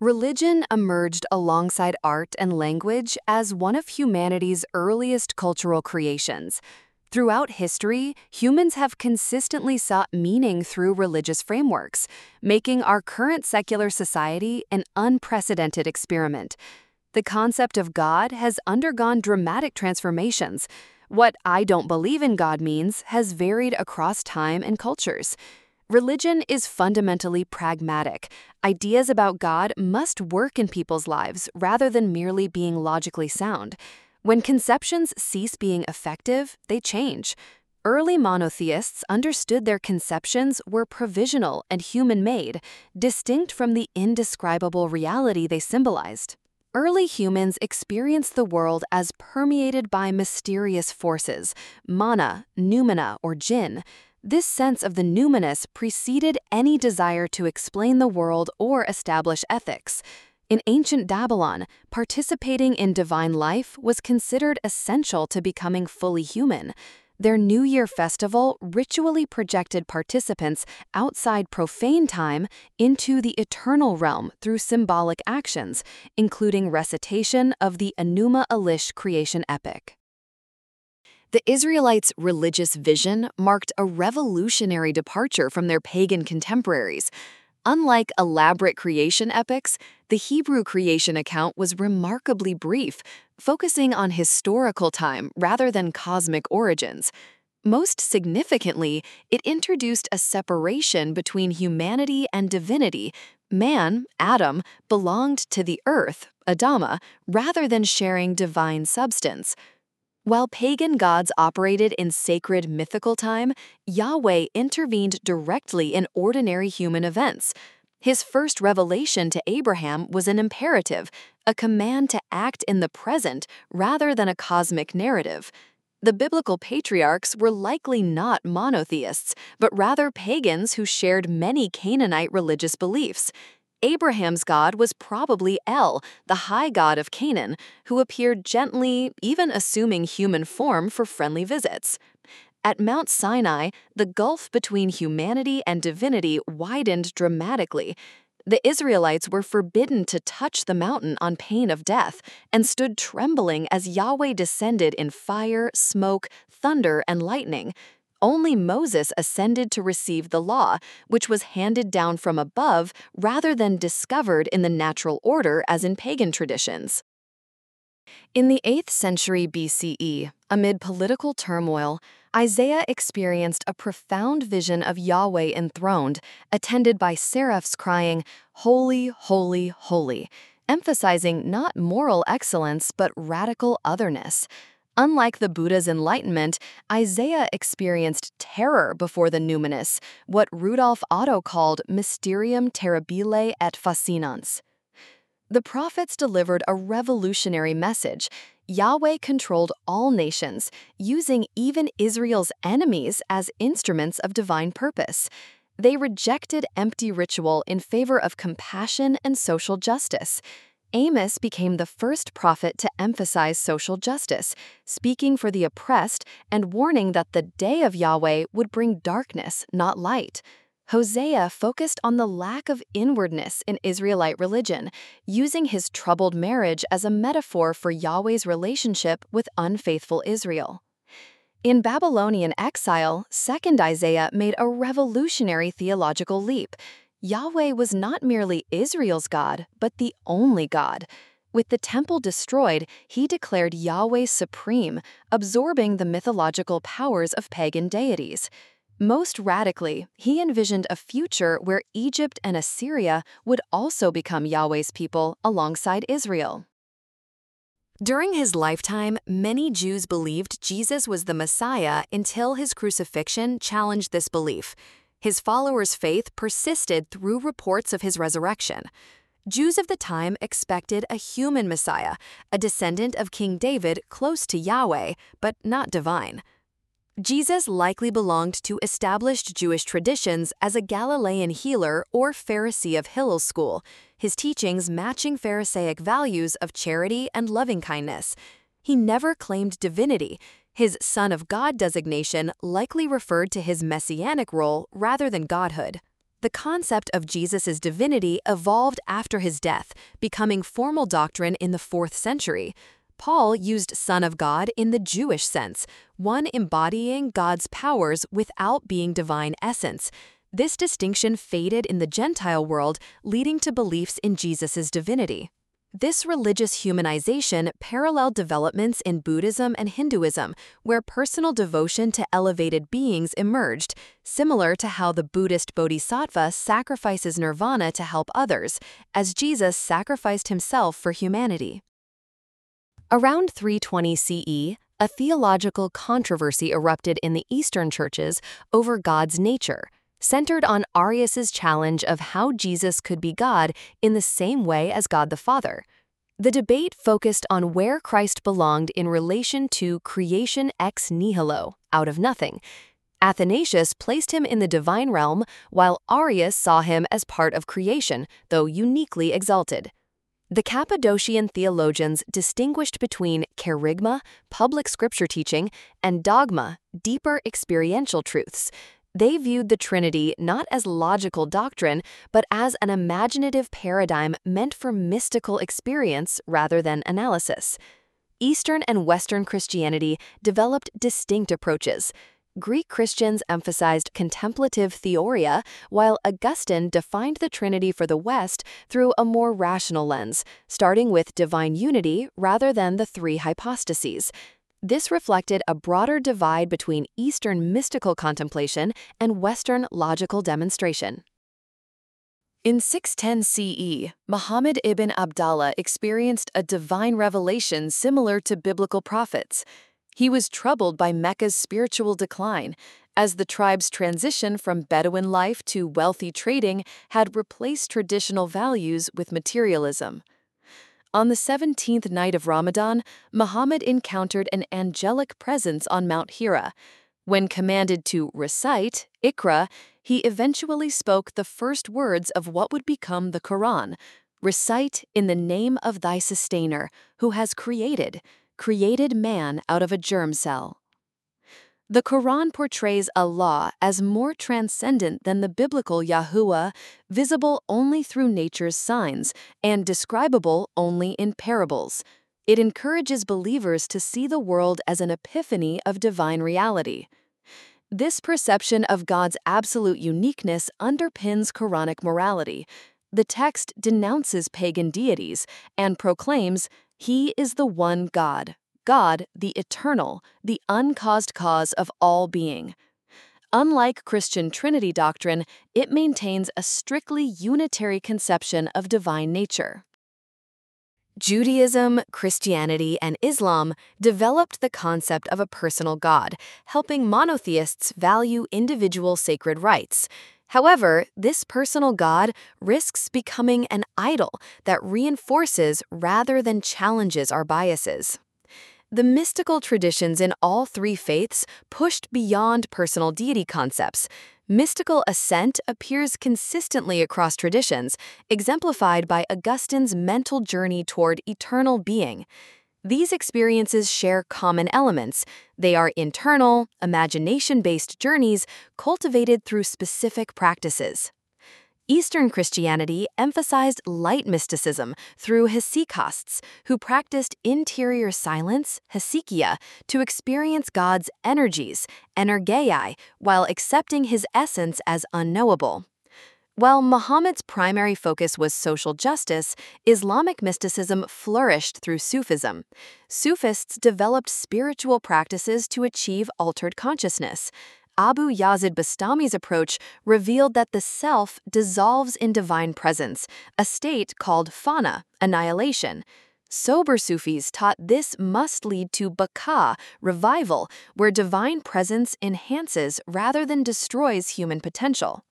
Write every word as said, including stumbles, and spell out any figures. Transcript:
Religion emerged alongside art and language as one of humanity's earliest cultural creations. Throughout history, humans have consistently sought meaning through religious frameworks, making our current secular society an unprecedented experiment. The concept of God has undergone dramatic transformations. What "I don't believe in God" means has varied across time and cultures. Religion is fundamentally pragmatic. Ideas about God must work in people's lives rather than merely being logically sound. When conceptions cease being effective, they change. Early monotheists understood their conceptions were provisional and human-made, distinct from the indescribable reality they symbolized. Early humans experienced the world as permeated by mysterious forces, mana, noumena, or jinn. This sense of the numinous preceded any desire to explain the world or establish ethics. In ancient Babylon, participating in divine life was considered essential to becoming fully human. Their New Year festival ritually projected participants outside profane time into the eternal realm through symbolic actions, including recitation of the Enuma Elish creation epic. The Israelites' religious vision marked a revolutionary departure from their pagan contemporaries. Unlike elaborate creation epics, the Hebrew creation account was remarkably brief, focusing on historical time rather than cosmic origins. Most significantly, it introduced a separation between humanity and divinity. Man, Adam, belonged to the earth, Adama, rather than sharing divine substance. While pagan gods operated in sacred mythical time, Yahweh intervened directly in ordinary human events. His first revelation to Abraham was an imperative, a command to act in the present rather than a cosmic narrative. The biblical patriarchs were likely not monotheists, but rather pagans who shared many Canaanite religious beliefs. Abraham's God was probably El, the high god of Canaan, who appeared gently, even assuming human form for friendly visits. At Mount Sinai, the gulf between humanity and divinity widened dramatically. The Israelites were forbidden to touch the mountain on pain of death and stood trembling as Yahweh descended in fire, smoke, thunder, and lightning. Only Moses ascended to receive the law, which was handed down from above rather than discovered in the natural order as in pagan traditions. In the eighth century B C E, amid political turmoil, Isaiah experienced a profound vision of Yahweh enthroned, attended by seraphs crying, "Holy, holy, holy," emphasizing not moral excellence but radical otherness. Unlike the Buddha's enlightenment, Isaiah experienced terror before the numinous, what Rudolf Otto called mysterium terribile et fascinans. The prophets delivered a revolutionary message. Yahweh controlled all nations, using even Israel's enemies as instruments of divine purpose. They rejected empty ritual in favor of compassion and social justice. Amos became the first prophet to emphasize social justice, speaking for the oppressed and warning that the day of Yahweh would bring darkness, not light. Hosea focused on the lack of inwardness in Israelite religion, using his troubled marriage as a metaphor for Yahweh's relationship with unfaithful Israel. In Babylonian exile, Second Isaiah made a revolutionary theological leap. Yahweh was not merely Israel's God, but the only God. With the temple destroyed, he declared Yahweh supreme, absorbing the mythological powers of pagan deities. Most radically, he envisioned a future where Egypt and Assyria would also become Yahweh's people alongside Israel. During his lifetime, many Jews believed Jesus was the Messiah until his crucifixion challenged this belief. His followers' faith persisted through reports of his resurrection. Jews of the time expected a human Messiah, a descendant of King David close to Yahweh, but not divine. Jesus likely belonged to established Jewish traditions as a Galilean healer or Pharisee of Hillel's school, his teachings matching Pharisaic values of charity and loving-kindness. He never claimed divinity. His Son of God designation likely referred to his messianic role rather than godhood. The concept of Jesus' divinity evolved after his death, becoming formal doctrine in the fourth century. Paul used Son of God in the Jewish sense, one embodying God's powers without being divine essence. This distinction faded in the Gentile world, leading to beliefs in Jesus' divinity. This religious humanization paralleled developments in Buddhism and Hinduism, where personal devotion to elevated beings emerged, similar to how the Buddhist bodhisattva sacrifices nirvana to help others, as Jesus sacrificed himself for humanity. Around three twenty C E, a theological controversy erupted in the Eastern churches over God's nature, centered on Arius's challenge of how Jesus could be God in the same way as God the Father. The debate focused on where Christ belonged in relation to creation ex nihilo, out of nothing. Athanasius placed him in the divine realm, while Arius saw him as part of creation, though uniquely exalted. The Cappadocian theologians distinguished between kerygma, public scripture teaching, and dogma, deeper experiential truths. They viewed the Trinity not as logical doctrine, but as an imaginative paradigm meant for mystical experience rather than analysis. Eastern and Western Christianity developed distinct approaches. Greek Christians emphasized contemplative theoria, while Augustine defined the Trinity for the West through a more rational lens, starting with divine unity rather than the three hypostases. This reflected a broader divide between Eastern mystical contemplation and Western logical demonstration. In six ten C E, Muhammad ibn Abdallah experienced a divine revelation similar to biblical prophets. He was troubled by Mecca's spiritual decline, as the tribe's transition from Bedouin life to wealthy trading had replaced traditional values with materialism. On the seventeenth night of Ramadan, Muhammad encountered an angelic presence on Mount Hira. When commanded to recite, Iqra, he eventually spoke the first words of what would become the Quran: "Recite in the name of thy sustainer, who has created, created man out of a germ cell." The Quran portrays Allah as more transcendent than the biblical Yahuwah, visible only through nature's signs and describable only in parables. It encourages believers to see the world as an epiphany of divine reality. This perception of God's absolute uniqueness underpins Quranic morality. The text denounces pagan deities and proclaims, "He is the one God, God, the eternal, the uncaused cause of all being." Unlike Christian Trinity doctrine, it maintains a strictly unitary conception of divine nature. Judaism, Christianity, and Islam developed the concept of a personal God, helping monotheists value individual sacred rights. However, this personal God risks becoming an idol that reinforces rather than challenges our biases. The mystical traditions in all three faiths pushed beyond personal deity concepts. Mystical ascent appears consistently across traditions, exemplified by Augustine's mental journey toward eternal being. These experiences share common elements. They are internal, imagination-based journeys cultivated through specific practices. Eastern Christianity emphasized light mysticism through hesychasts, who practiced interior silence, hesychia, to experience God's energies, energeiai, while accepting his essence as unknowable. While Muhammad's primary focus was social justice, Islamic mysticism flourished through Sufism. Sufists developed spiritual practices to achieve altered consciousness. Abu Yazid Bastami's approach revealed that the self dissolves in divine presence, a state called fana, annihilation. Sober Sufis taught this must lead to baqa, revival, where divine presence enhances rather than destroys human potential.